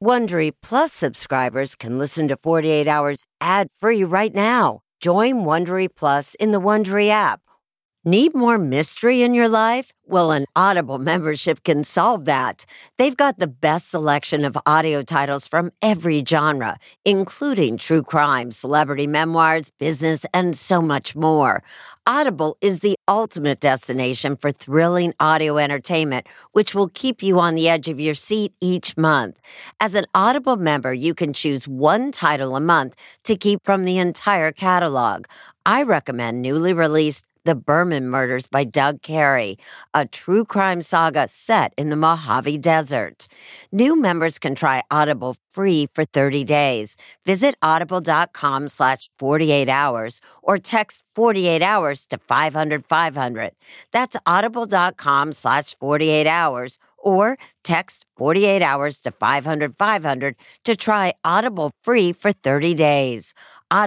Wondery Plus subscribers can listen to 48 Hours ad-free right now. Join Wondery Plus in the Wondery app. Need more mystery in your life? Well, an Audible membership can solve that. They've got the best selection of audio titles from every genre, including true crime, celebrity memoirs, business, and so much more. Audible is the ultimate destination for thrilling audio entertainment, which will keep you on the edge of your seat each month. As an Audible member, you can choose one title a month to keep from the entire catalog. I recommend newly released The Berman Murders by Doug Carey, a true crime saga set in the Mojave Desert. New members can try Audible free for 30 days. Visit audible.com/48hours or text 48 hours to 500-500. That's audible.com/48hours or text 48 hours to 500-500 to try Audible free for 30 days.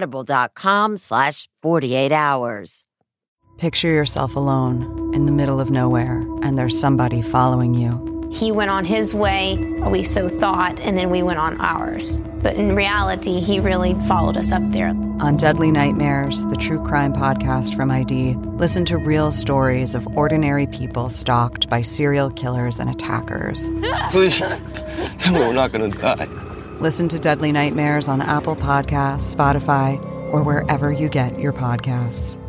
Audible.com/48hours. Picture yourself alone in the middle of nowhere, and there's somebody following you. He went on his way, we so thought, and then we went on ours. But in reality, he really followed us up there. On Deadly Nightmares, the true crime podcast from ID, listen to real stories of ordinary people stalked by serial killers and attackers. Please, tell me we're not going to die. Listen to Deadly Nightmares on Apple Podcasts, Spotify, or wherever you get your podcasts.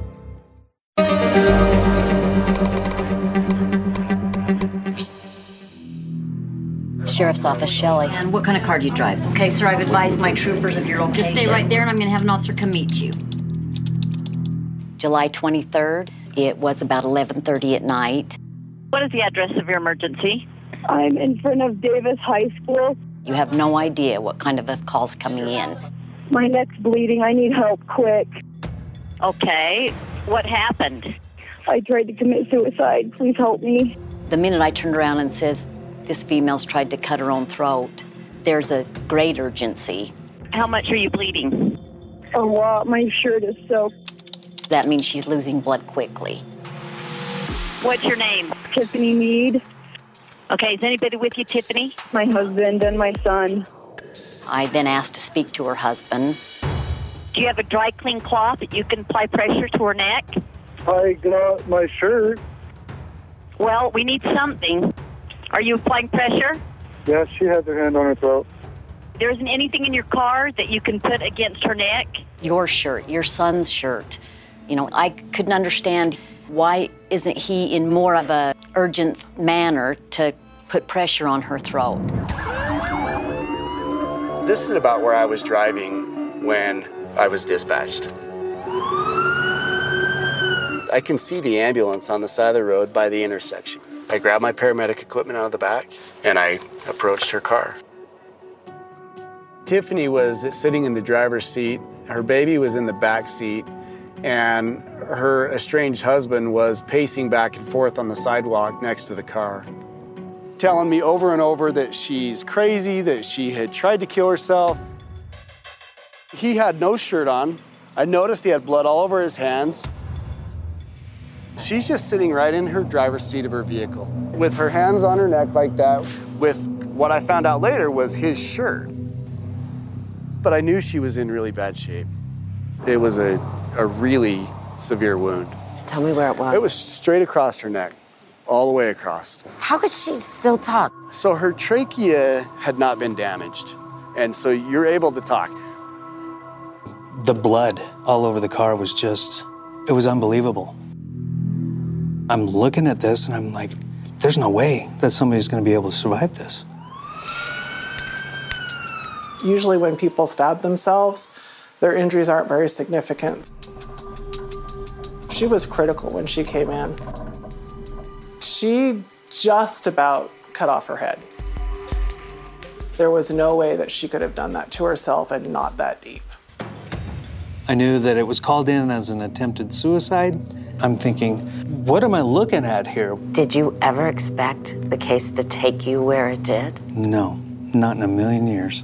Sheriff's Office, Shelley. And what kind of car do you drive? Okay, sir, I've advised my troopers of your location. Just stay right there and I'm going to have an officer come meet you. July 23rd. It was about 11:30 at night. What is the address of your emergency? I'm in front of Davis High School. You have no idea what kind of a call's coming in. My neck's bleeding. I need help quick. Okay. What happened? I tried to commit suicide. Please help me. The minute I turned around and says, this female's tried to cut her own throat, there's a great urgency. How much are you bleeding? A lot. My shirt is soaked. That means she's losing blood quickly. What's your name? Tiffany Mead. Okay, is anybody with you, Tiffany? My husband and my son. I then asked to speak to her husband. Do you have a dry clean cloth that you can apply pressure to her neck? I got my shirt. Well, we need something. Are you applying pressure? Yes, she has her hand on her throat. There isn't anything in your car that you can put against her neck? Your shirt, your son's shirt. You know, I couldn't understand why isn't he in more of a urgent manner to put pressure on her throat. This is about where I was driving when I was dispatched. I can see the ambulance on the side of the road by the intersection. I grabbed my paramedic equipment out of the back and I approached her car. Tiffany was sitting in the driver's seat. Her baby was in the back seat, and her estranged husband was pacing back and forth on the sidewalk next to the car, telling me over and over that she's crazy, that she had tried to kill herself. He had no shirt on. I noticed he had blood all over his hands. She's just sitting right in her driver's seat of her vehicle with her hands on her neck like that, with what I found out later was his shirt. But I knew she was in really bad shape. It was a really severe wound. Tell me where it was. It was straight across her neck, all the way across. How could she still talk? So her trachea had not been damaged, and so you're able to talk. The blood all over the car was just, it was unbelievable. I'm looking at this and I'm like, there's no way that somebody's going to be able to survive this. Usually when people stab themselves, their injuries aren't very significant. She was critical when she came in. She just about cut off her head. There was no way that she could have done that to herself and not that deep. I knew that it was called in as an attempted suicide. I'm thinking, what am I looking at here? Did you ever expect the case to take you where it did? No, not in a million years.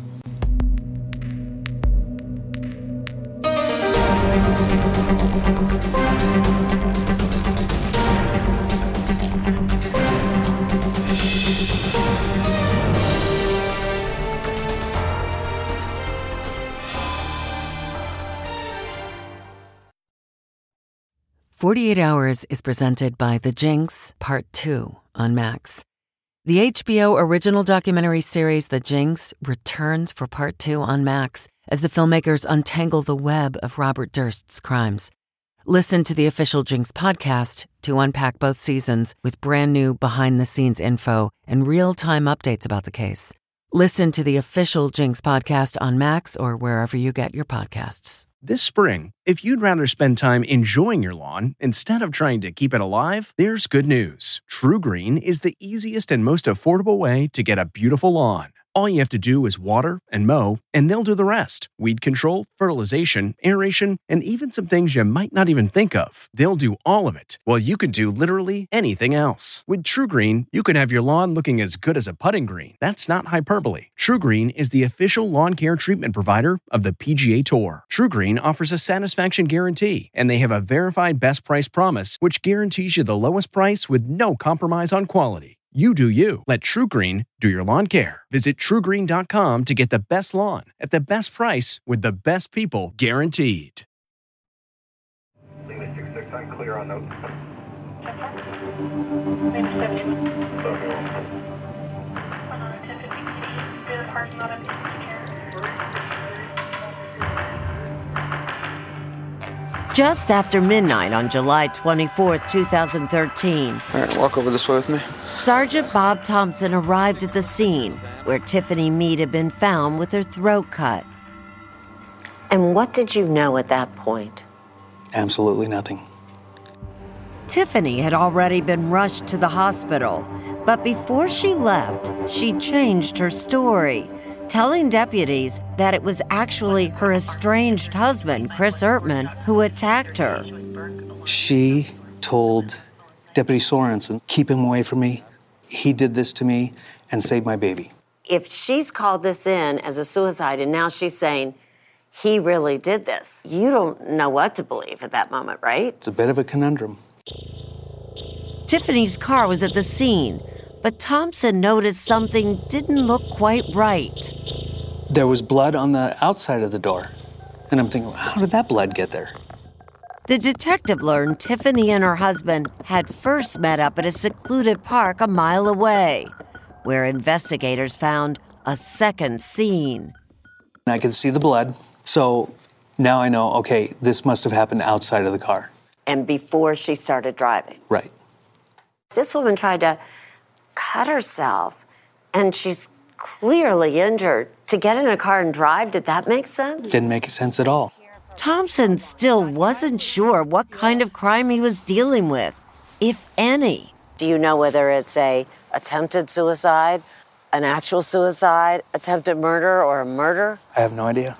48 Hours is presented by The Jinx, Part 2 on Max. The HBO original documentary series The Jinx returns for Part 2 on Max as the filmmakers untangle the web of Robert Durst's crimes. Listen to the official Jinx podcast to unpack both seasons with brand new behind-the-scenes info and real-time updates about the case. Listen to the official Jinx podcast on Max or wherever you get your podcasts. This spring, if you'd rather spend time enjoying your lawn instead of trying to keep it alive, there's good news. True Green is the easiest and most affordable way to get a beautiful lawn. All you have to do is water and mow, and they'll do the rest. Weed control, fertilization, aeration, and even some things you might not even think of. They'll do all of it, while you can do literally anything else. With True Green, you can have your lawn looking as good as a putting green. That's not hyperbole. True Green is the official lawn care treatment provider of the PGA Tour. True Green offers a satisfaction guarantee, and they have a verified best price promise, which guarantees you the lowest price with no compromise on quality. You do you. Let True Green do your lawn care. Visit TrueGreen.com to get the best lawn at the best price with the best people guaranteed. Lima 66, I'm clear on note. Just after midnight on July 24th, 2013. All right, walk over this way with me. Sergeant Bob Thompson arrived at the scene where Tiffany Mead had been found with her throat cut. And what did you know at that point? Absolutely nothing. Tiffany had already been rushed to the hospital, but before she left, she changed her story, telling deputies that it was actually her estranged husband, Chris Ertman, who attacked her. She told Deputy Sorensen, keep him away from me. He did this to me and saved my baby. If she's called this in as a suicide and now she's saying he really did this, you don't know what to believe at that moment, right? It's a bit of a conundrum. Tiffany's car was at the scene, but Thompson noticed something didn't look quite right. There was blood on the outside of the door. And I'm thinking, how did that blood get there? The detective learned Tiffany and her husband had first met up at a secluded park a mile away, where investigators found a second scene. I could see the blood, so now I know, okay, this must have happened outside of the car. And before she started driving. Right. This woman tried to cut herself, and she's clearly injured. To get in a car and drive, did that make sense? Didn't make sense at all. Thompson still wasn't sure what kind of crime he was dealing with, if any. Do you know whether it's a attempted suicide, an actual suicide, attempted murder, or a murder? I have no idea.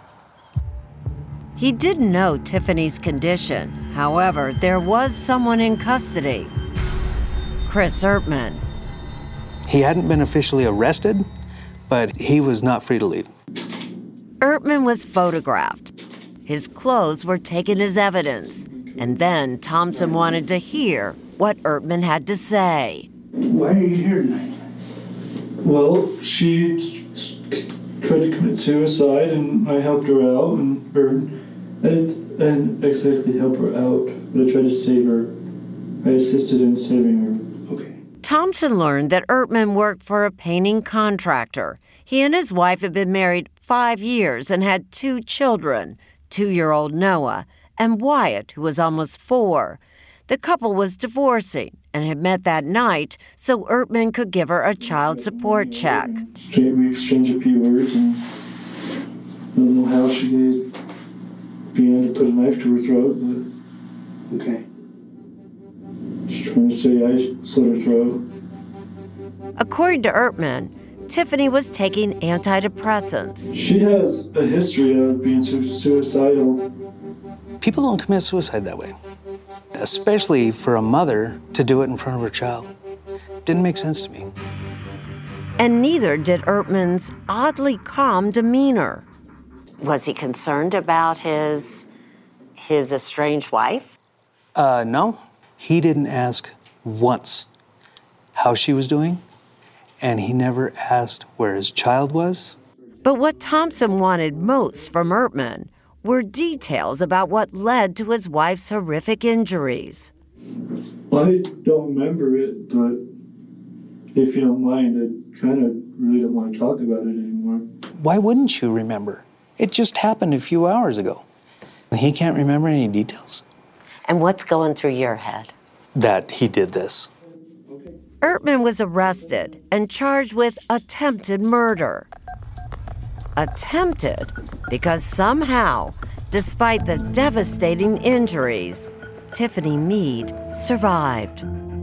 He didn't know Tiffany's condition. However, there was someone in custody. Chris Ertman. He hadn't been officially arrested, but he was not free to leave. Ertman was photographed. His clothes were taken as evidence, and then Thompson wanted to hear what Ertman had to say. Why are you here tonight? Well, she tried to commit suicide, and I helped her out, and exactly help her out, but I tried to save her. I assisted in saving her. Okay. Thompson learned that Ertman worked for a painting contractor. He and his wife had been married 5 years and had 2 children, 2-year-old Noah and Wyatt, who was almost 4. The couple was divorcing and had met that night so Ertman could give her a child support check. We exchanged a few words, and I don't know how she began to put a knife to her throat, but okay. She's trying to say I slit her throat. According to Ertman, Tiffany was taking antidepressants. She has a history of being suicidal. People don't commit suicide that way, especially for a mother to do it in front of her child. Didn't make sense to me. And neither did Ertman's oddly calm demeanor. Was he concerned about his estranged wife? No. He didn't ask once how she was doing, and he never asked where his child was. But what Thompson wanted most from Ertman were details about what led to his wife's horrific injuries. I don't remember it, but if you don't mind, I kind of really don't want to talk about it anymore. Why wouldn't you remember? It just happened a few hours ago. He can't remember any details. And what's going through your head? That he did this. Ertman was arrested and charged with attempted murder. Attempted because somehow, despite the devastating injuries, Tiffany Mead survived.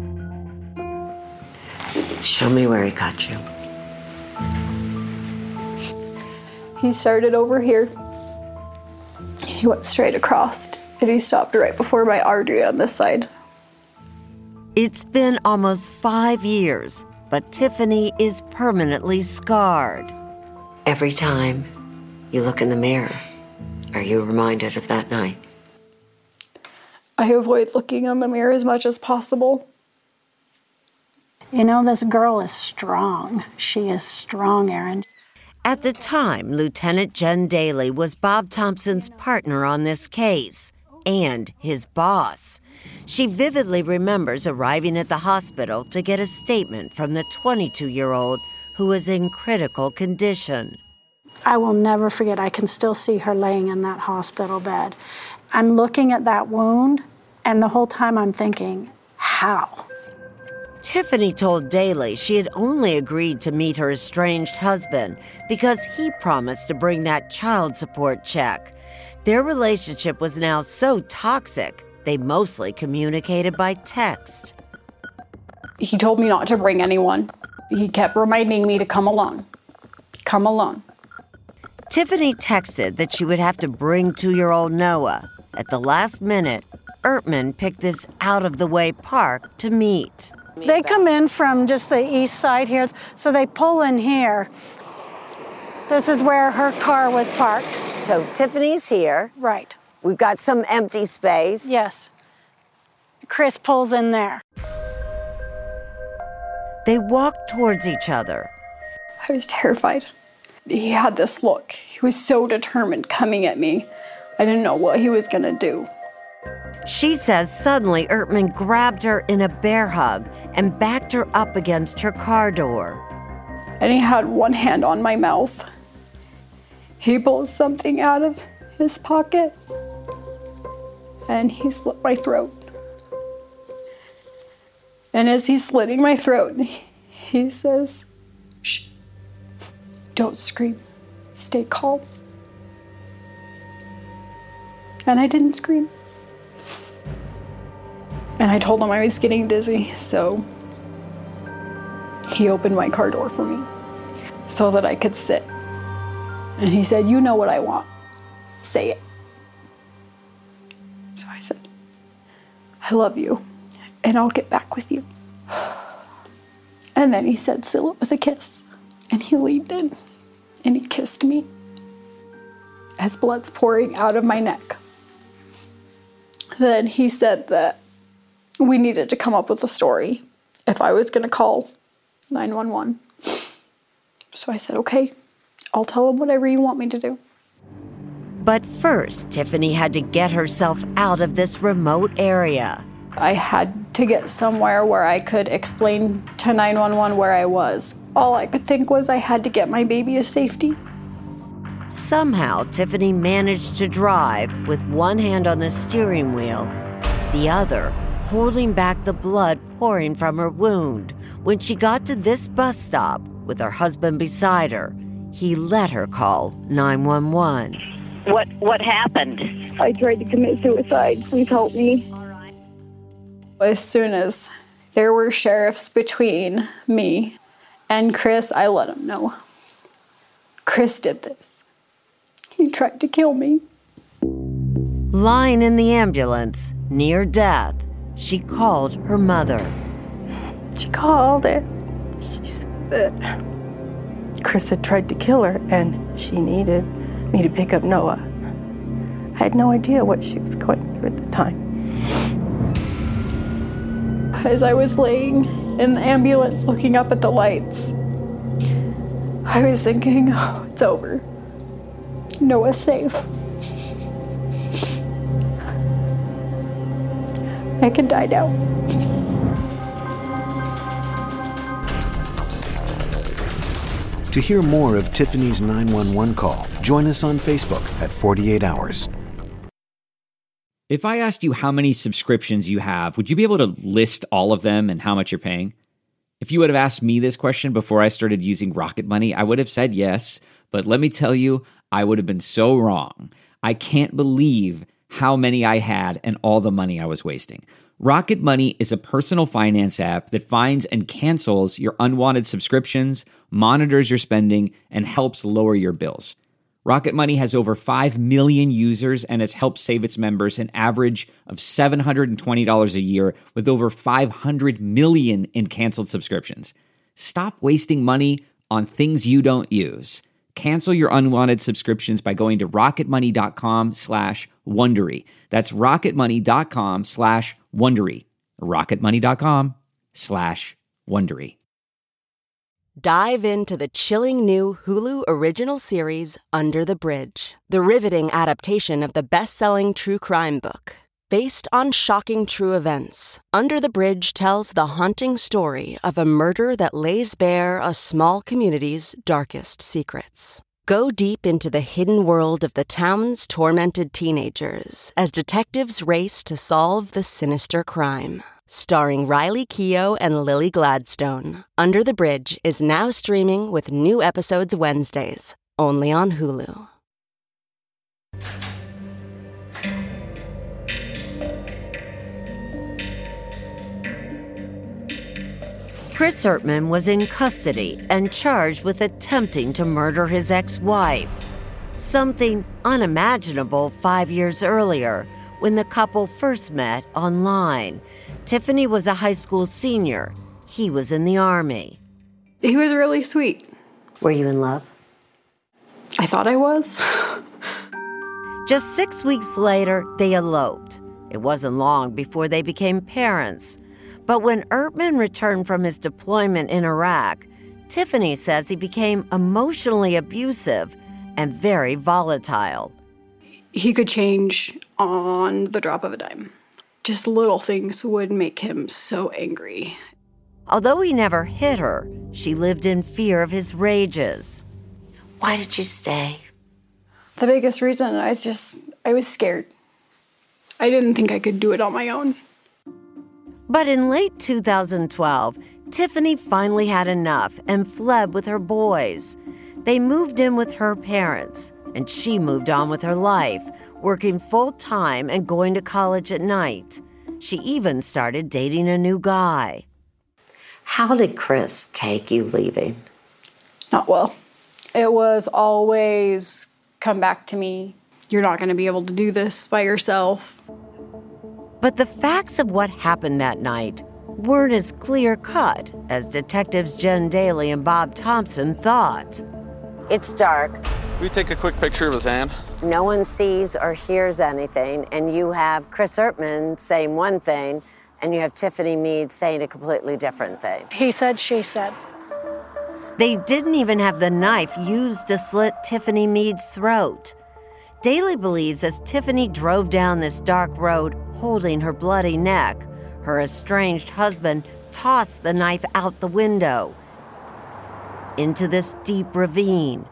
Show me where he got you. He started over here. He went straight across, and he stopped right before my artery on this side. It's been almost 5 years, but Tiffany is permanently scarred. Every time you look in the mirror, are you reminded of that night? I avoid looking in the mirror as much as possible. You know, this girl is strong. She is strong, Erin. At the time, Lieutenant Jen Daly was Bob Thompson's partner on this case and his boss. She vividly remembers arriving at the hospital to get a statement from the 22-year-old who was in critical condition. I will never forget. I can still see her laying in that hospital bed. I'm looking at that wound, and the whole time I'm thinking, how? Tiffany told Daly she had only agreed to meet her estranged husband because he promised to bring that child support check. Their relationship was now so toxic, they mostly communicated by text. He told me not to bring anyone. He kept reminding me to come alone. Come alone. Tiffany texted that she would have to bring 2-year-old Noah. At the last minute, Ertman picked this out-of-the-way park to meet. They come in from just the east side here, so they pull in here. This is where her car was parked. So Tiffany's here. Right. We've got some empty space. Yes. Chris pulls in there. They walked towards each other. I was terrified. He had this look. He was so determined coming at me. I didn't know what he was going to do. She says suddenly Ertman grabbed her in a bear hug and backed her up against her car door. And he had one hand on my mouth. He pulled something out of his pocket and he slit my throat. And as he's slitting my throat, he says, "Shh, don't scream, stay calm." And I didn't scream. And I told him I was getting dizzy, so he opened my car door for me so that I could sit. And he said, "You know what I want. Say it." So I said, "I love you, and I'll get back with you." And then he said, "Seal it with a kiss." And he leaned in, and he kissed me as blood's pouring out of my neck. Then he said that we needed to come up with a story if I was going to call 911. So I said, "Okay, I'll tell him whatever you want me to do." But first, Tiffany had to get herself out of this remote area. I had to get somewhere where I could explain to 911 where I was. All I could think was I had to get my baby to safety. Somehow, Tiffany managed to drive with one hand on the steering wheel, the other holding back the blood pouring from her wound. When she got to this bus stop with her husband beside her, he let her call 911. What happened? I tried to commit suicide. Please help me. As soon as there were sheriffs between me and Chris, I let him know. Chris did this. He tried to kill me. Lying in the ambulance, near death, she called her mother. She called and she said that Chris had tried to kill her and she needed me to pick up Noah. I had no idea what she was going through at the time. As I was laying in the ambulance looking up at the lights, I was thinking, oh, it's over. Noah's safe. I could die now. To hear more of Tiffany's 911 call, join us on Facebook at 48 Hours. If I asked you how many subscriptions you have, would you be able to list all of them and how much you're paying? If you would have asked me this question before I started using Rocket Money, I would have said yes, but let me tell you, I would have been so wrong. I can't believe how many I had and all the money I was wasting. Rocket Money is a personal finance app that finds and cancels your unwanted subscriptions, monitors your spending, and helps lower your bills. Rocket Money has over 5 million users and has helped save its members an average of $720 a year with over 500 million in canceled subscriptions. Stop wasting money on things you don't use. Cancel your unwanted subscriptions by going to rocketmoney.com/Wondery. That's rocketmoney.com/Wondery. rocketmoney.com/Wondery. Dive into the chilling new Hulu original series, Under the Bridge, the riveting adaptation of the best-selling true crime book. Based on shocking true events, Under the Bridge tells the haunting story of a murder that lays bare a small community's darkest secrets. Go deep into the hidden world of the town's tormented teenagers as detectives race to solve the sinister crime. Starring Riley Keough and Lily Gladstone, Under the Bridge is now streaming with new episodes Wednesdays, only on Hulu. Chris Ertman was in custody and charged with attempting to murder his ex-wife, something unimaginable 5 years earlier when the couple first met online. Tiffany was a high school senior. He was in the Army. He was really sweet. Were you in love? I thought I was. Just 6 weeks later, they eloped. It wasn't long before they became parents. But when Ertman returned from his deployment in Iraq, Tiffany says he became emotionally abusive and very volatile. He could change on the drop of a dime. Just little things would make him so angry. Although he never hit her, she lived in fear of his rages. Why did you stay? The biggest reason, I was scared. I didn't think I could do it on my own. But in late 2012, Tiffany finally had enough and fled with her boys. They moved in with her parents, and she moved on with her life, working full-time and going to college at night. She even started dating a new guy. How did Chris take you leaving? Not well. It was always, come back to me. You're not going to be able to do this by yourself. But the facts of what happened that night weren't as clear-cut as detectives Jen Daly and Bob Thompson thought. It's dark. Can we take a quick picture of his hand? No one sees or hears anything, and you have Chris Ertman saying one thing, and you have Tiffany Mead saying a completely different thing. He said, she said. They didn't even have the knife used to slit Tiffany Mead's throat. Daly believes as Tiffany drove down this dark road holding her bloody neck, her estranged husband tossed the knife out the window into this deep ravine.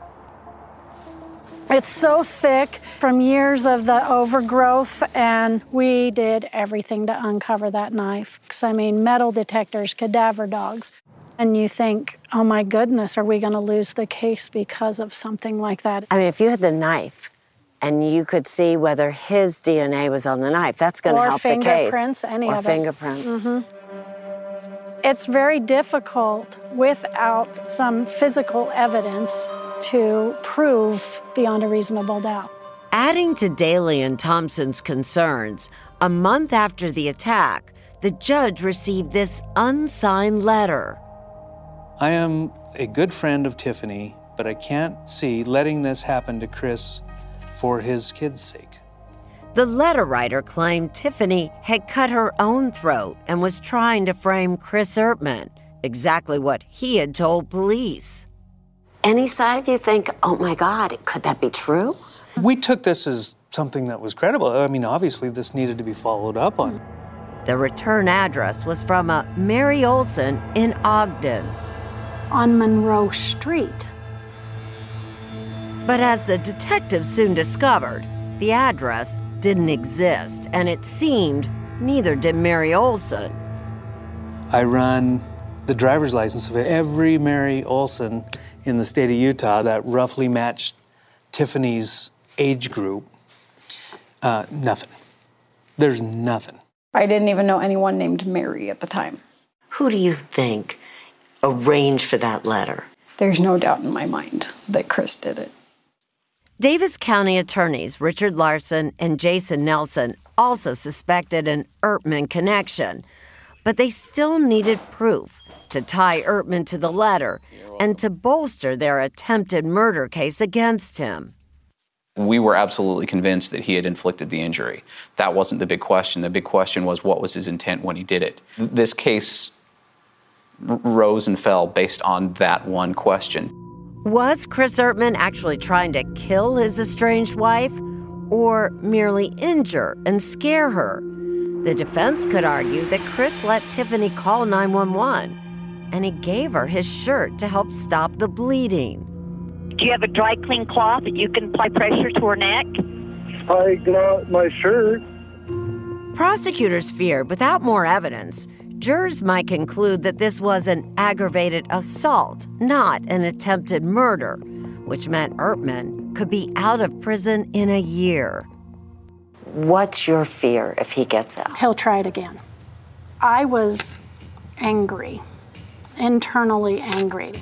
It's so thick from years of the overgrowth, and we did everything to uncover that knife. I mean, metal detectors, cadaver dogs. And you think, oh my goodness, are we going to lose the case because of something like that? I mean, if you had the knife and you could see whether his DNA was on the knife, that's going to help the case. Or fingerprints, any of it. Or fingerprints. Mm-hmm. It's very difficult without some physical evidence to prove beyond a reasonable doubt. Adding to Daly and Thompson's concerns, a month after the attack, the judge received this unsigned letter. I am a good friend of Tiffany, but I can't see letting this happen to Chris for his kids' sake. The letter writer claimed Tiffany had cut her own throat and was trying to frame Chris Ertman, exactly what he had told police. Any side of you think, oh my God, could that be true? We took this as something that was credible. I mean, obviously, this needed to be followed up on. The return address was from a Mary Olson in Ogden. On Monroe Street. But as the detectives soon discovered, the address didn't exist, and it seemed neither did Mary Olson. I run the driver's license of every Mary Olson in the state of Utah that roughly matched Tiffany's age group. Nothing. There's nothing. I didn't even know anyone named Mary at the time. Who do you think arranged for that letter? There's no doubt in my mind that Chris did it. Davis County attorneys Richard Larson and Jason Nelson also suspected an Ertman connection, but they still needed proof to tie Ertman to the letter and to bolster their attempted murder case against him. We were absolutely convinced that he had inflicted the injury. That wasn't the big question. The big question was, what was his intent when he did it? This case rose and fell based on that one question. Was Chris Ertman actually trying to kill his estranged wife or merely injure and scare her? The defense could argue that Chris let Tiffany call 911, and he gave her his shirt to help stop the bleeding. Do you have a dry clean cloth that you can apply pressure to her neck? I got my shirt. Prosecutors feared without more evidence, jurors might conclude that this was an aggravated assault, not an attempted murder, which meant Ertman could be out of prison in a year. What's your fear if he gets out? He'll try it again. I was angry, internally angry.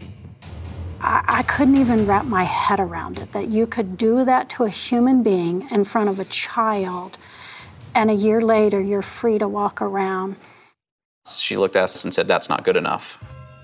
I couldn't even wrap my head around it, that you could do that to a human being in front of a child, and a year later you're free to walk around. She looked at us and said, "That's not good enough."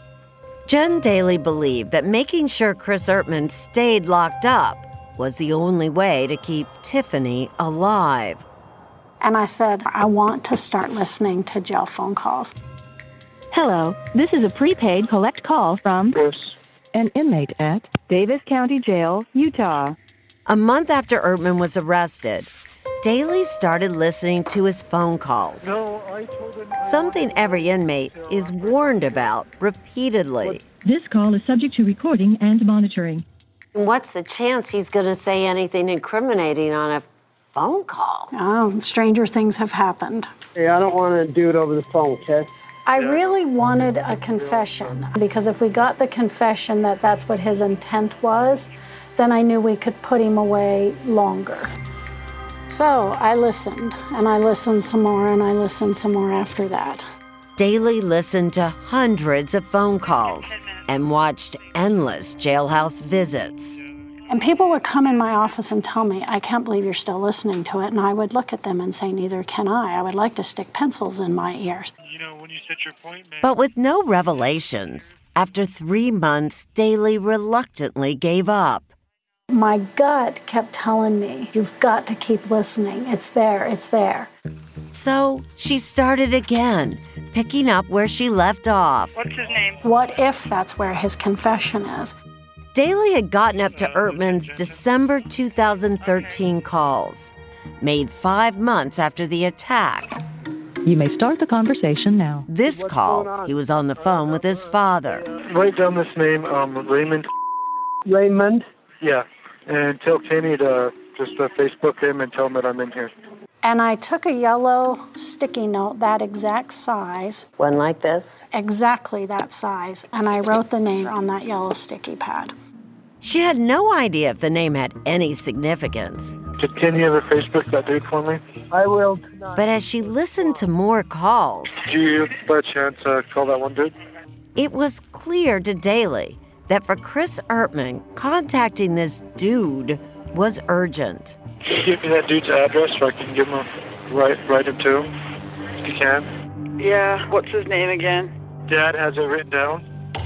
Jen Daly believed that making sure Chris Ertman stayed locked up was the only way to keep Tiffany alive. And I said, I want to start listening to jail phone calls. Hello, this is a prepaid collect call from an inmate at Davis County Jail, Utah. A month after Ertman was arrested, Daly started listening to his phone calls. Something every inmate is warned about repeatedly. This call is subject to recording and monitoring. What's the chance he's going to say anything incriminating on a phone call? Oh, stranger things have happened. Hey, I don't want to do it over the phone, okay? I really wanted a confession, because if we got the confession that that's what his intent was, then I knew we could put him away longer. So I listened, and I listened some more, and I listened some more after that. Daly listened to hundreds of phone calls and watched endless jailhouse visits. And people would come in my office and tell me, I can't believe you're still listening to it. And I would look at them and say, neither can I. I would like to stick pencils in my ears. You know, when you set your appointment. But with no revelations, after 3 months, Daly reluctantly gave up. My gut kept telling me, you've got to keep listening. It's there, it's there. So she started again, picking up where she left off. What's his name? What if that's where his confession is? Daly had gotten up to Ertman's December 2013 calls, made 5 months after the attack. You may start the conversation now. This call, he was on the phone with his father. Write down this name, Raymond. Raymond? Yeah, and tell Kenny to just Facebook him and tell him that I'm in here. And I took a yellow sticky note, that exact size. One like this? Exactly that size. And I wrote the name on that yellow sticky pad. She had no idea if the name had any significance. Did Kenny ever Facebook that dude for me? I will. But as she listened to more calls, Did you, by chance, call that one dude? it was clear to Daly that for Chris Ertman, contacting this dude was urgent. Can you give me that dude's address so I can give him write him to him, if you can? Yeah, what's his name again? Dad has it written down.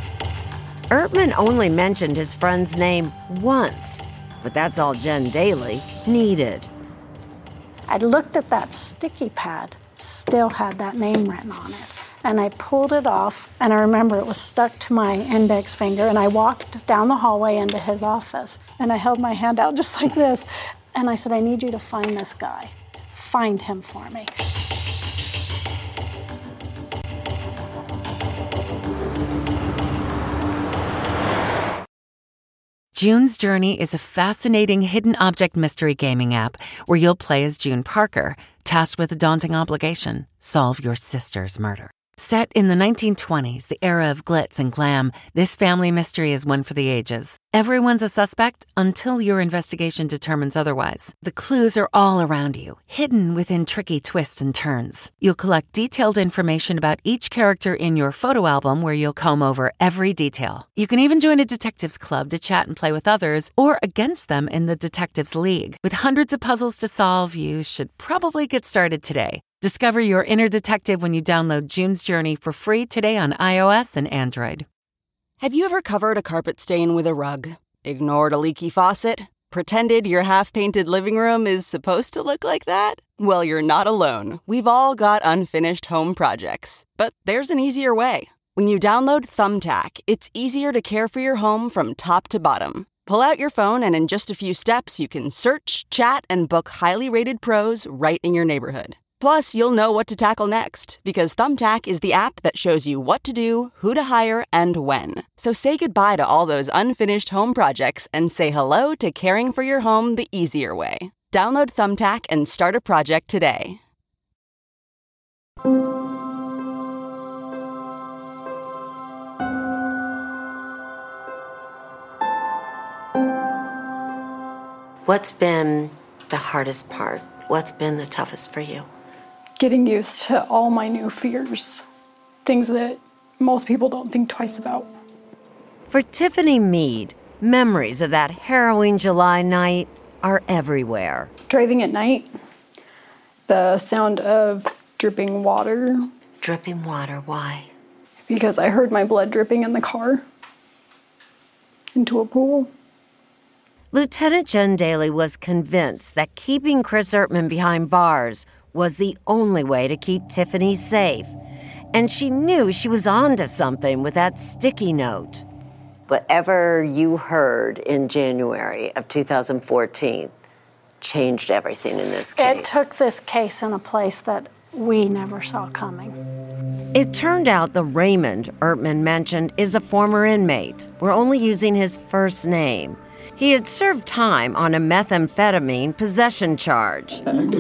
Ertman only mentioned his friend's name once, but that's all Jen Daly needed. I looked at that sticky pad, still had that name written on it. and I pulled it off, and I remember it was stuck to my index finger, and I walked down the hallway into his office, and I held my hand out just like this, and I said, I need you to find this guy. Find him for me. June's Journey is a fascinating hidden object mystery gaming app where you'll play as June Parker, tasked with a daunting obligation: solve your sister's murder. Set in the 1920s, the era of glitz and glam, this family mystery is one for the ages. Everyone's a suspect until your investigation determines otherwise. The clues are all around you, hidden within tricky twists and turns. You'll collect detailed information about each character in your photo album where you'll comb over every detail. You can even join a detectives club to chat and play with others or against them in the Detectives League. With hundreds of puzzles to solve, you should probably get started today. Discover your inner detective when you download June's Journey for free today on iOS and Android. Have you ever covered a carpet stain with a rug? Ignored a leaky faucet? Pretended your half-painted living room is supposed to look like that? Well, you're not alone. We've all got unfinished home projects. But there's an easier way. When you download Thumbtack, it's easier to care for your home from top to bottom. Pull out your phone and in just a few steps, you can search, chat, and book highly rated pros right in your neighborhood. Plus, you'll know what to tackle next, because Thumbtack is the app that shows you what to do, who to hire, and when. So say goodbye to all those unfinished home projects and say hello to caring for your home the easier way. Download Thumbtack and start a project today. What's been the hardest part? What's been the toughest for you? Getting used to all my new fears, things that most people don't think twice about. For Tiffany Mead, memories of that harrowing July night are everywhere. Driving at night, the sound of dripping water. Dripping water, why? Because I heard my blood dripping in the car into a pool. Lieutenant Jen Daly was convinced that keeping Chris Ertman behind bars was the only way to keep Tiffany safe. And she knew she was onto something with that sticky note. Whatever you heard in January of 2014 changed everything in this case. It took this case in a place that we never saw coming. It turned out the Raymond Ertman mentioned is a former inmate. We're only using his first name. He had served time on a methamphetamine possession charge.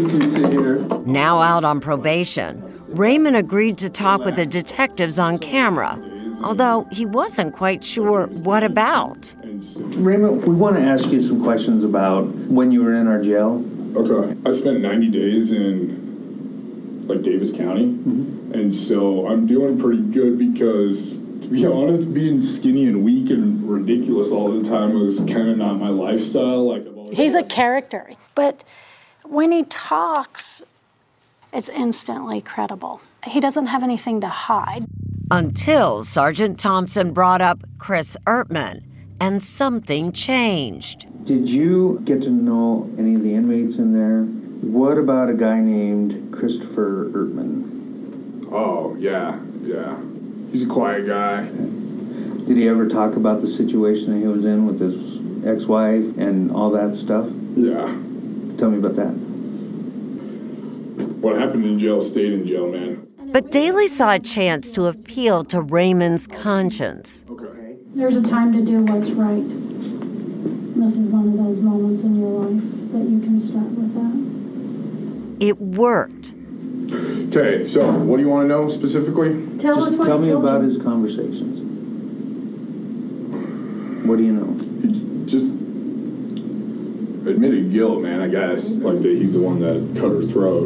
Now out on probation, Raymond agreed to talk with the detectives on camera, although he wasn't quite sure what about. Raymond, we want to ask you some questions about when you were in our jail. Okay. I spent 90 days in, Davis County, and so I'm doing pretty good because, to be honest, being skinny and weak and ridiculous all the time was kind of not my lifestyle. He's a character, but when he talks, it's instantly credible. He doesn't have anything to hide. Until Sergeant Thompson brought up Chris Ertman, and something changed. Did you get to know any of the inmates in there? What about a guy named Christopher Ertman? Oh, yeah. He's a quiet guy. Did he ever talk about the situation that he was in with his ex-wife and all that stuff? Yeah. Tell me about that. What happened in jail stayed in jail, man. But Daly saw a chance to appeal to Raymond's conscience. Okay. There's a time to do what's right. This is one of those moments in your life that you can start with that. It worked. Okay, so what do you want to know specifically? Tell me about his conversations. What do you know? He just admitted guilt, man, I guess. That he's the one that cut her throat.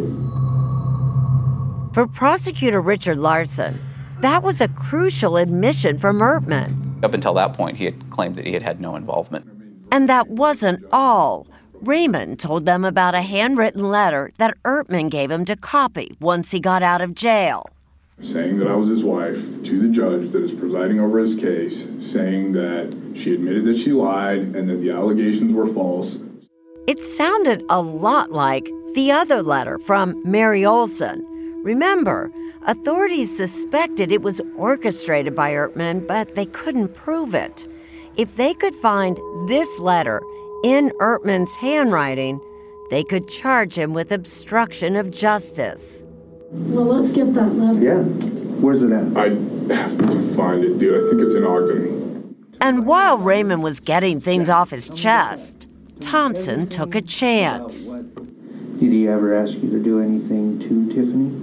For prosecutor Richard Larson, that was a crucial admission from Ertman. Up until that point, he had claimed that he had had no involvement. And that wasn't all. Raymond told them about a handwritten letter that Ertman gave him to copy once he got out of jail. Saying that I was his wife to the judge that is presiding over his case, saying that she admitted that she lied and that the allegations were false. It sounded a lot like the other letter from Mary Olson. Remember, authorities suspected it was orchestrated by Ertman, but they couldn't prove it. If they could find this letter in Ertman's handwriting, they could charge him with obstruction of justice. Well, let's get that letter. Yeah. Where's it at? I have to find it, dude. I think it's in Ogden. And while Raymond was getting things off his chest, Thompson took a chance. Did he ever ask you to do anything to Tiffany?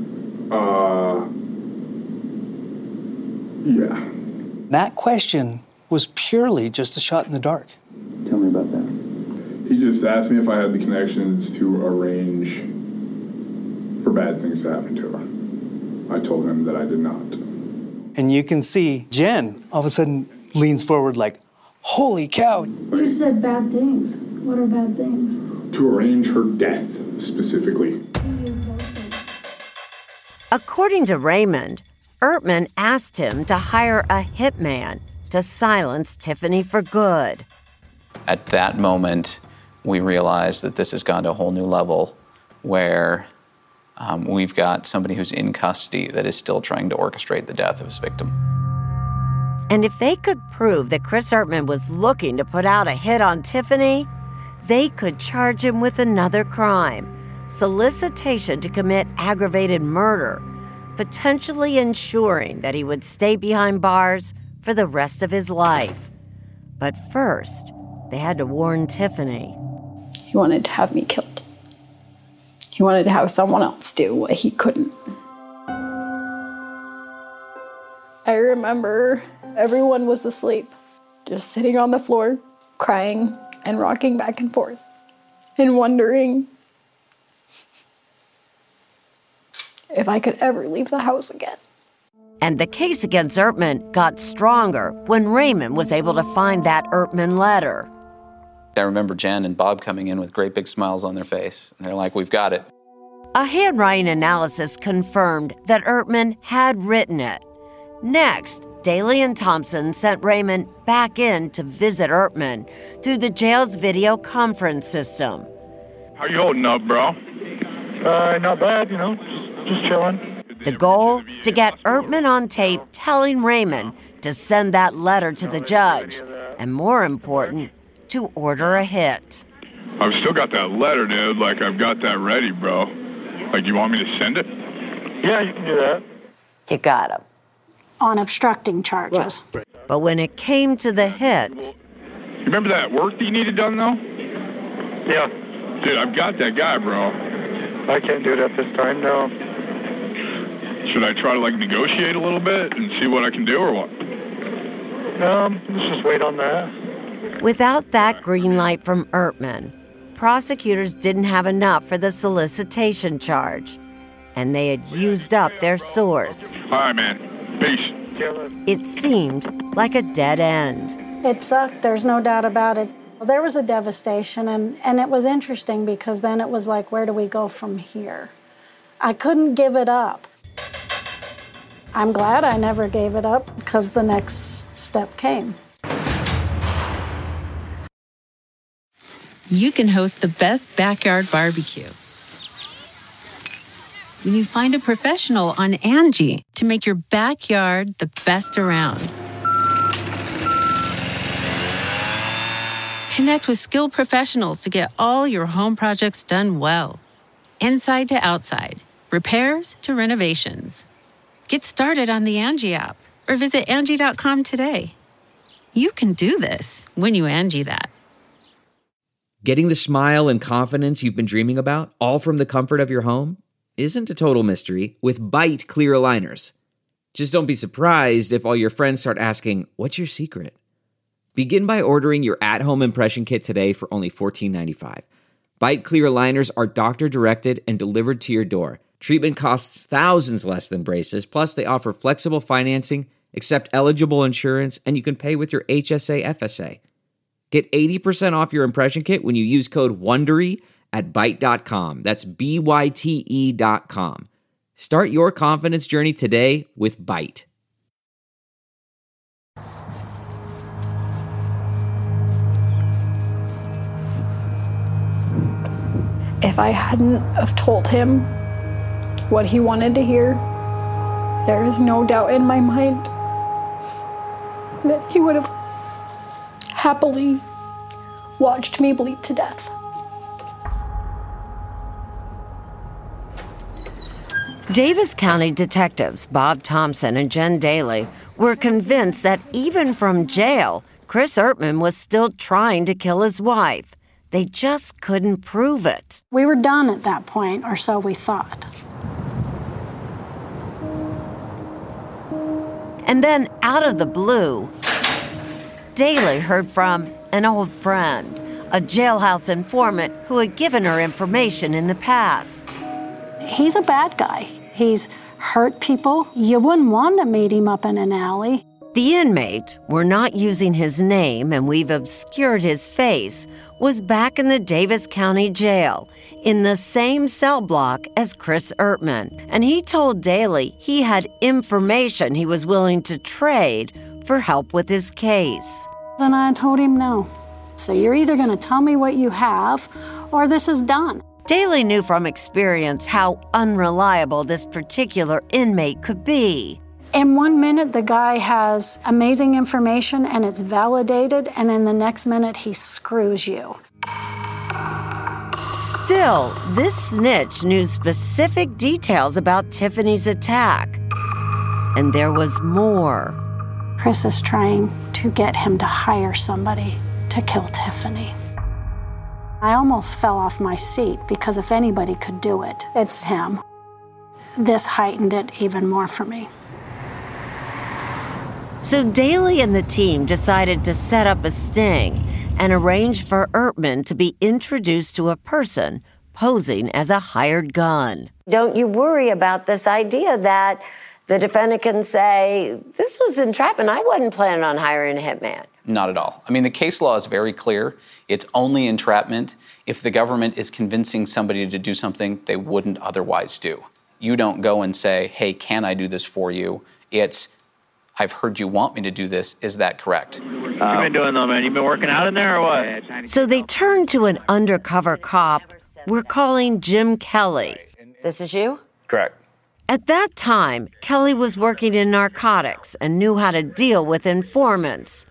Yeah. That question was purely just a shot in the dark. Tell me about that. He just asked me if I had the connections to arrange for bad things to happen to her. I told him that I did not. And you can see Jen all of a sudden leans forward like, holy cow. You said bad things. What are bad things? To arrange her death, specifically. According to Raymond, Ertman asked him to hire a hitman to silence Tiffany for good. At that moment, we realized that this has gone to a whole new level where we've got somebody who's in custody that is still trying to orchestrate the death of his victim. And if they could prove that Chris Ertman was looking to put out a hit on Tiffany, they could charge him with another crime, solicitation to commit aggravated murder, potentially ensuring that he would stay behind bars for the rest of his life. But first, they had to warn Tiffany. He wanted to have me killed. He wanted to have someone else do what he couldn't. I remember everyone was asleep, just sitting on the floor, crying and rocking back and forth, and wondering if I could ever leave the house again. And the case against Ertman got stronger when Raymond was able to find that Ertman letter. I remember Jen and Bob coming in with great big smiles on their face. And they're like, we've got it. A handwriting analysis confirmed that Ertman had written it. Next, Daly and Thompson sent Raymond back in to visit Ertman through the jail's video conference system. How you holding up, bro? Not bad, just chilling. The goal? To get Ertman on tape telling Raymond to send that letter to the judge, and more important, to order a hit. I've still got that letter, dude. I've got that ready, bro. You want me to send it? Yeah, you can do that. You got him. On obstructing charges. But when it came to the hit... You remember that work that you needed done, though? Yeah. Dude, I've got that guy, bro. I can't do that this time, no. Should I try to, negotiate a little bit and see what I can do, or what? Let's just wait on that. Without that green light from Ertman, prosecutors didn't have enough for the solicitation charge, and they had used up their source. All right, man. Peace. It seemed like a dead end. It sucked, there's no doubt about it. There was a devastation, and it was interesting because then it was like, where do we go from here? I couldn't give it up. I'm glad I never gave it up because the next step came. You can host the best backyard barbecue when you find a professional on Angie to make your backyard the best around. Connect with skilled professionals to get all your home projects done well. Inside to outside, repairs to renovations. Get started on the Angie app or visit Angie.com today. You can do this when you Angie that. Getting the smile and confidence you've been dreaming about, all from the comfort of your home, isn't a total mystery with Byte clear aligners. Just don't be surprised if all your friends start asking, what's your secret? Begin by ordering your at-home impression kit today for only $14.95. Byte clear aligners are doctor-directed and delivered to your door. Treatment costs thousands less than braces, plus they offer flexible financing, accept eligible insurance, and you can pay with your HSA FSA. Get 80% off your impression kit when you use code WONDERY at Byte.com. That's BYTE.com. Start your confidence journey today with Byte. If I hadn't have told him what he wanted to hear. There is no doubt in my mind that he would have happily watched me bleed to death. Davis County detectives Bob Thompson and Jen Daly were convinced that even from jail, Chris Ertman was still trying to kill his wife. They just couldn't prove it. We were done at that point, or so we thought. And then, out of the blue, Daly heard from an old friend, a jailhouse informant who had given her information in the past. He's a bad guy. He's hurt people. You wouldn't want to meet him up in an alley. The inmate, we're not using his name and we've obscured his face, was back in the Davis County Jail in the same cell block as Chris Ertman. And he told Daly he had information he was willing to trade for help with his case. And I told him no. So you're either going to tell me what you have or this is done. Daly knew from experience how unreliable this particular inmate could be. In 1 minute, the guy has amazing information and it's validated, and in the next minute, he screws you. Still, this snitch knew specific details about Tiffany's attack. And there was more. Chris is trying to get him to hire somebody to kill Tiffany. I almost fell off my seat because if anybody could do it, it's him. This heightened it even more for me. So Daly and the team decided to set up a sting and arrange for Ertman to be introduced to a person posing as a hired gun. Don't you worry about this idea that the defendant can say, this was entrapment, I wasn't planning on hiring a hitman. Not at all. I mean, the case law is very clear. It's only entrapment if the government is convincing somebody to do something they wouldn't otherwise do. You don't go and say, hey, can I do this for you? It's, I've heard you want me to do this. Is that correct? What you been doing though, man? You been working out in there or what? So they turned to an undercover cop we're calling Jim Kelly. This is you? Correct. At that time, Kelly was working in narcotics and knew how to deal with informants.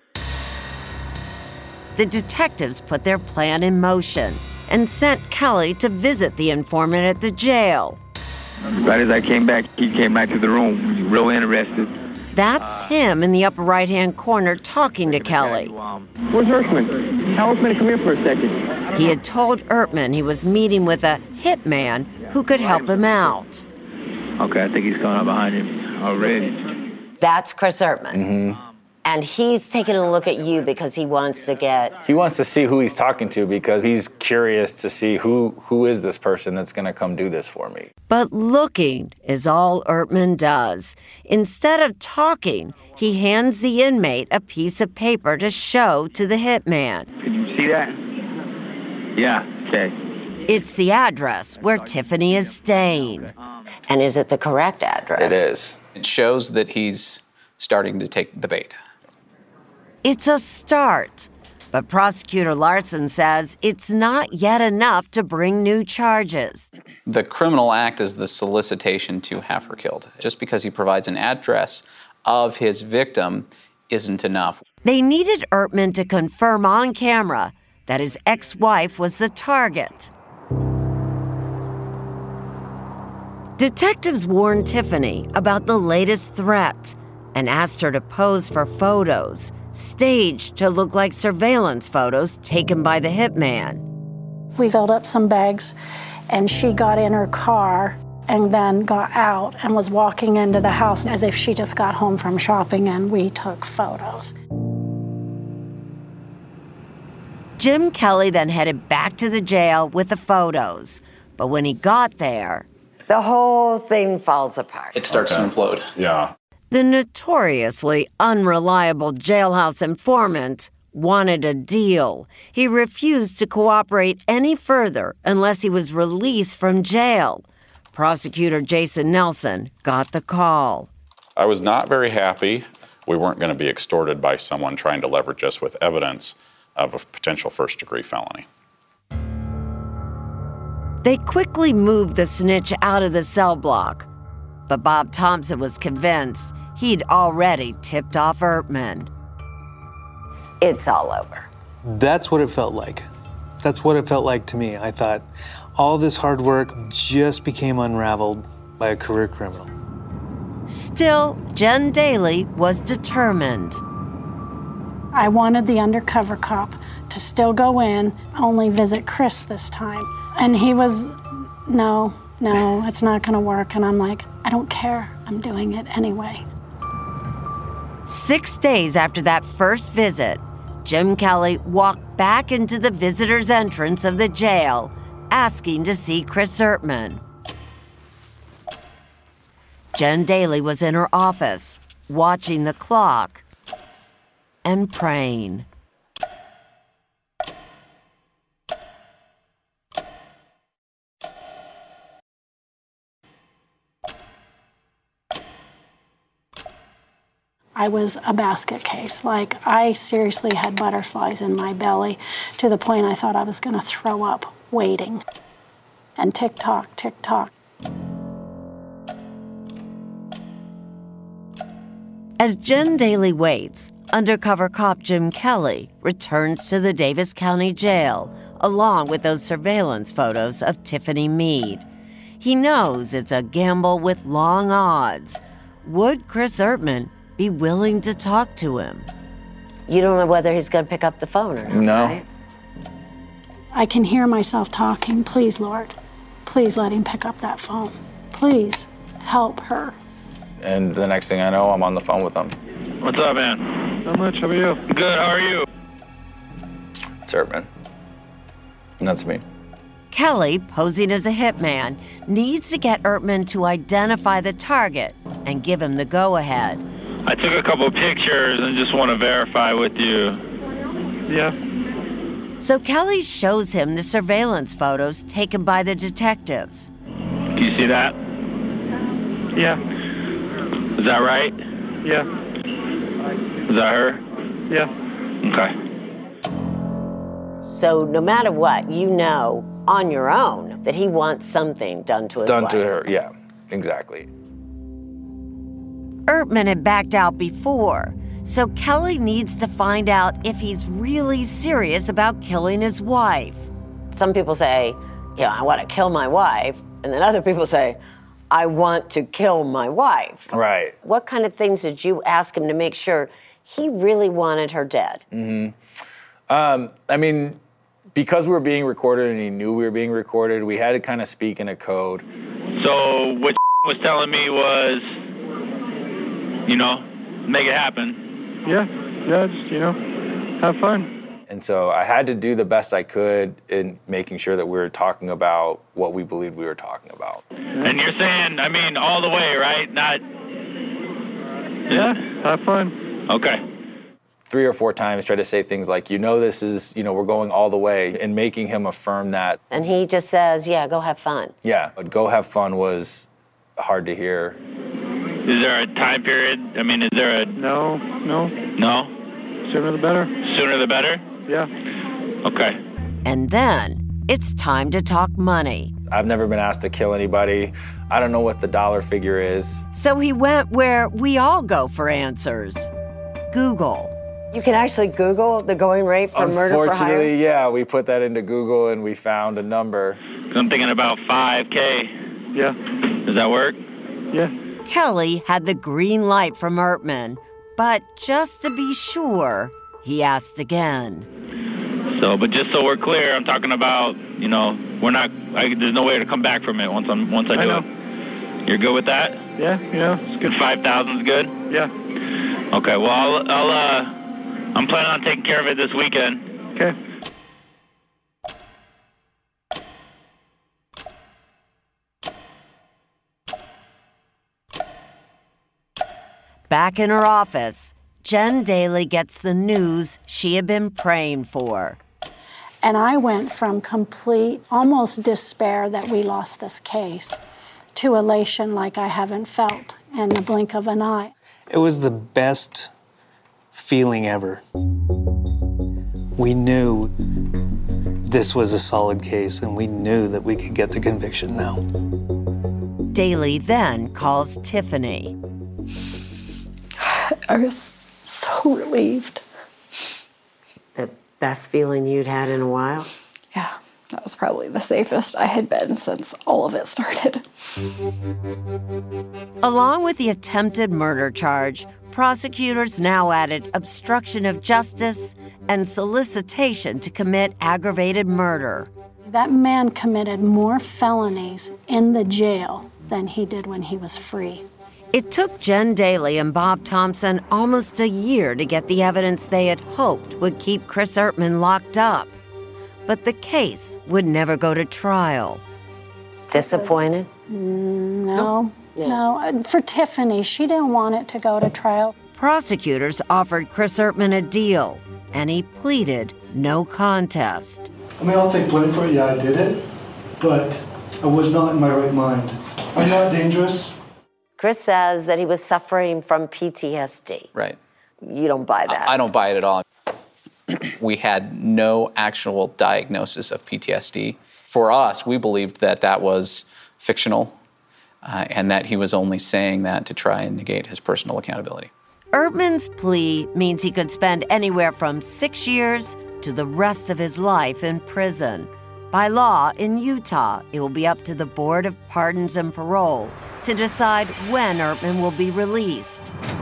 The detectives put their plan in motion and sent Kelly to visit the informant at the jail. Right as I came back, he came right to the room. He was real interested. That's him in the upper right-hand corner talking to Kelly. Where's Ertman? Tell Ertman to come here for a second. He had told Ertman he was meeting with a hitman who could help him out. Okay, I think he's coming up behind him already. That's Chris Ertman. Mm-hmm. And he's taking a look at you because he wants to get... He wants to see who he's talking to because he's curious to see who is this person that's going to come do this for me. But looking is all Ertman does. Instead of talking, he hands the inmate a piece of paper to show to the hitman. Can you see that? Yeah, okay. It's the address where Tiffany is staying. And is it the correct address? It is. It shows that he's starting to take the bait. It's a start, but Prosecutor Larson says it's not yet enough to bring new charges. The criminal act is the solicitation to have her killed. Just because he provides an address of his victim isn't enough. They needed Ertman to confirm on camera that his ex-wife was the target. Detectives warned Tiffany about the latest threat and asked her to pose for photos, staged to look like surveillance photos taken by the hitman. We filled up some bags, and she got in her car and then got out and was walking into the house as if she just got home from shopping, and we took photos. Jim Kelly then headed back to the jail with the photos. But when he got there, the whole thing falls apart. It starts to implode. Yeah. The notoriously unreliable jailhouse informant wanted a deal. He refused to cooperate any further unless he was released from jail. Prosecutor Jason Nelson got the call. I was not very happy. We weren't going to be extorted by someone trying to leverage us with evidence of a potential first-degree felony. They quickly moved the snitch out of the cell block, but Bob Thompson was convinced he'd already tipped off Ertman. It's all over. That's what it felt like. That's what it felt like to me. I thought all this hard work just became unraveled by a career criminal. Still, Jen Daly was determined. I wanted the undercover cop to still go in, only visit Chris this time. And he was, no, it's not gonna work. And I'm like, I don't care, I'm doing it anyway. 6 days after that first visit, Jim Kelly walked back into the visitor's entrance of the jail, asking to see Chris Ertman. Jen Daly was in her office, watching the clock and praying. I was a basket case. Like, I seriously had butterflies in my belly to the point I thought I was going to throw up waiting. And tick-tock, tick-tock. As Jen Daly waits, undercover cop Jim Kelly returns to the Davis County Jail, along with those surveillance photos of Tiffany Meade. He knows it's a gamble with long odds. Would Chris Ertman be willing to talk to him? You don't know whether he's going to pick up the phone or not, No. right? I can hear myself talking. Please, Lord, please let him pick up that phone. Please help her. And the next thing I know, I'm on the phone with him. What's up, man? Not much, how about you? Good, how are you? It's Ertman. And that's me. Kelly, posing as a hitman, needs to get Ertman to identify the target and give him the go-ahead. I took a couple of pictures and just want to verify with you. Yeah. So Kelly shows him the surveillance photos taken by the detectives. Can you see that? Yeah. Is that right? Yeah. Is that her? Yeah. Okay. So no matter what, you know on your own that he wants something done to his wife. Done to her, yeah, exactly. Ertman had backed out before, so Kelly needs to find out if he's really serious about killing his wife. Some people say, I want to kill my wife, and then other people say, I want to kill my wife. Right. What kind of things did you ask him to make sure he really wanted her dead? I mean, because we were being recorded and he knew we were being recorded, we had to kind of speak in a code. So what was telling me was, make it happen. Yeah, just, have fun. And so I had to do the best I could in making sure that we were talking about what we believed we were talking about. And you're saying, all the way, right? Not... Yeah, have fun. Okay. 3 or 4 times tried to say things like, this is, we're going all the way, and making him affirm that. And he just says, yeah, go have fun. Yeah, but go have fun was hard to hear. Is there a time period? Is there a... No. No? Sooner the better. Sooner the better? Yeah. Okay. And then it's time to talk money. I've never been asked to kill anybody. I don't know what the dollar figure is. So he went where we all go for answers. Google. You can actually Google the going rate for murder for hire? Unfortunately, yeah, we put that into Google and we found a number. I'm thinking about $5,000. Yeah. Does that work? Yeah. Kelly had the green light from Ertman, but just to be sure, he asked again. So, but just so we're clear, I'm talking about, we're not, there's no way to come back from it once I do it. You're good with that? Yeah, it's good. 5,000 is good? Yeah. Okay, well, I'm planning on taking care of it this weekend. Okay. Back in her office, Jen Daly gets the news she had been praying for. And I went from complete, almost despair that we lost this case to elation like I haven't felt in the blink of an eye. It was the best feeling ever. We knew this was a solid case, and we knew that we could get the conviction now. Daly then calls Tiffany. I was so relieved. The best feeling you'd had in a while? Yeah, that was probably the safest I had been since all of it started. Along with the attempted murder charge, prosecutors now added obstruction of justice and solicitation to commit aggravated murder. That man committed more felonies in the jail than he did when he was free. It took Jen Daly and Bob Thompson almost a year to get the evidence they had hoped would keep Chris Ertman locked up. But the case would never go to trial. Disappointed? No. For Tiffany, she didn't want it to go to trial. Prosecutors offered Chris Ertman a deal, and he pleaded no contest. I mean, I'll take blame for it. Yeah, I did it. But I was not in my right mind. I'm not dangerous. Chris says that he was suffering from PTSD. Right. You don't buy that. I don't buy it at all. We had no actual diagnosis of PTSD. For us, we believed that that was fictional and that he was only saying that to try and negate his personal accountability. Ertman's plea means he could spend anywhere from 6 years to the rest of his life in prison. By law, in Utah, it will be up to the Board of Pardons and Parole to decide when Ertman will be released.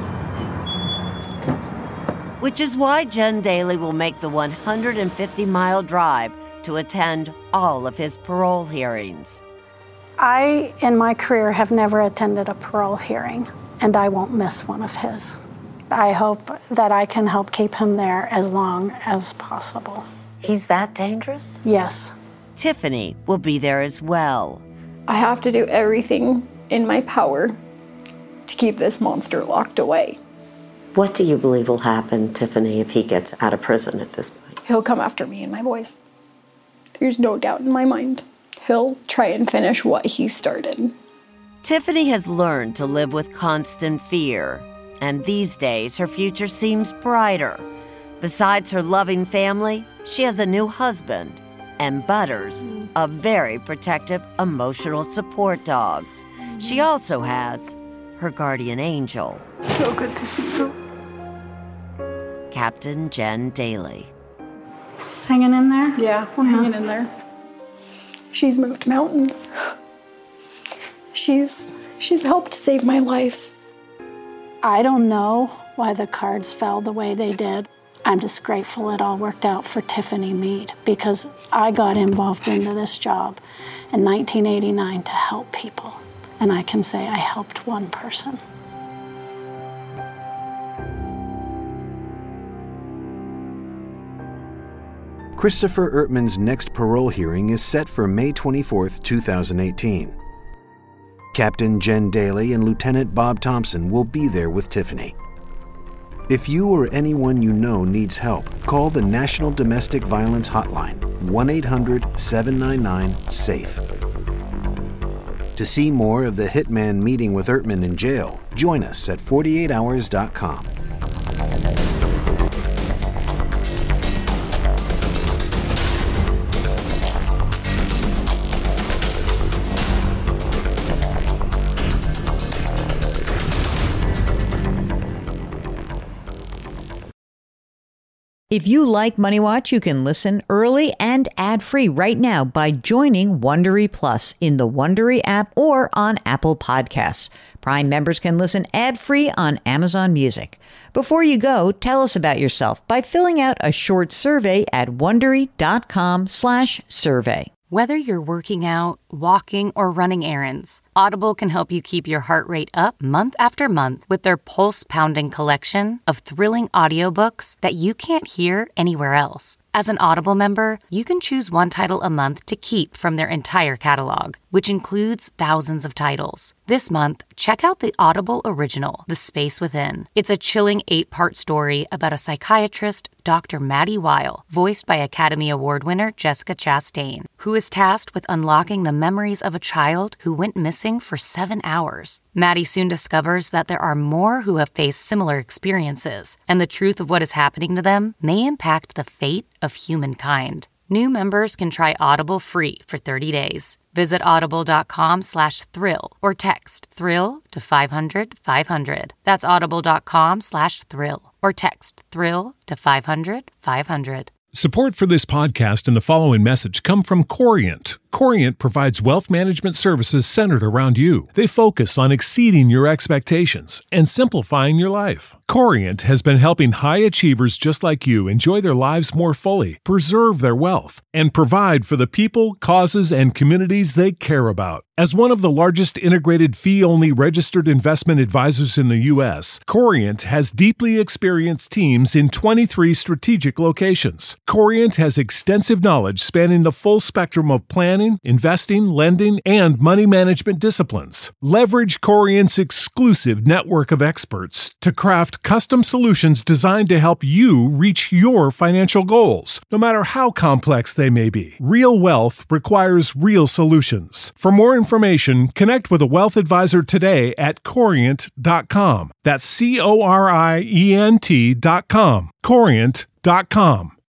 Which is why Jen Daly will make the 150-mile drive to attend all of his parole hearings. I, in my career, have never attended a parole hearing, and I won't miss one of his. I hope that I can help keep him there as long as possible. He's that dangerous? Yes. Tiffany will be there as well. I have to do everything in my power to keep this monster locked away. What do you believe will happen, Tiffany, if he gets out of prison at this point? He'll come after me and my boys. There's no doubt in my mind. He'll try and finish what he started. Tiffany has learned to live with constant fear, and these days her future seems brighter. Besides her loving family, she has a new husband, and Butters, a very protective, emotional support dog. She also has her guardian angel. So good to see you. Captain Jen Daly. Hanging in there? Yeah, I'm hanging in there. She's moved mountains. She's helped save my life. I don't know why the cards fell the way they did. I'm just grateful it all worked out for Tiffany Mead because I got involved into this job in 1989 to help people. And I can say I helped one person. Christopher Ertman's next parole hearing is set for May 24, 2018. Captain Jen Daly and Lieutenant Bob Thompson will be there with Tiffany. If you or anyone you know needs help, call the National Domestic Violence Hotline, 1-800-799-SAFE. To see more of the hitman meeting with Ertman in jail, join us at 48hours.com. If you like Money Watch, you can listen early and ad-free right now by joining Wondery Plus in the Wondery app or on Apple Podcasts. Prime members can listen ad-free on Amazon Music. Before you go, tell us about yourself by filling out a short survey at Wondery.com/survey. Whether you're working out, walking, or running errands, Audible can help you keep your heart rate up month after month with their pulse-pounding collection of thrilling audiobooks that you can't hear anywhere else. As an Audible member, you can choose one title a month to keep from their entire catalog, which includes thousands of titles. This month, check out the Audible original, The Space Within. It's a chilling 8-part story about a psychiatrist, Dr. Maddie Weil, voiced by Academy Award winner Jessica Chastain, who is tasked with unlocking the memories of a child who went missing for 7 hours. Maddie soon discovers that there are more who have faced similar experiences, and the truth of what is happening to them may impact the fate of humankind. New members can try Audible free for 30 days. Visit audible.com/thrill or text thrill to 500 500. That's audible.com/thrill or text thrill to 500 500. Support for this podcast and the following message come from Corient. Corient provides wealth management services centered around you. They focus on exceeding your expectations and simplifying your life. Corient has been helping high achievers just like you enjoy their lives more fully, preserve their wealth, and provide for the people, causes, and communities they care about. As one of the largest integrated fee-only registered investment advisors in the U.S., Corient has deeply experienced teams in 23 strategic locations. Corient has extensive knowledge spanning the full spectrum of planning, investing, lending, and money management disciplines. Leverage Corient's exclusive network of experts to craft custom solutions designed to help you reach your financial goals, no matter how complex they may be. Real wealth requires real solutions. For more information, connect with a wealth advisor today at Corient.com. That's Corient.com. Corient.com.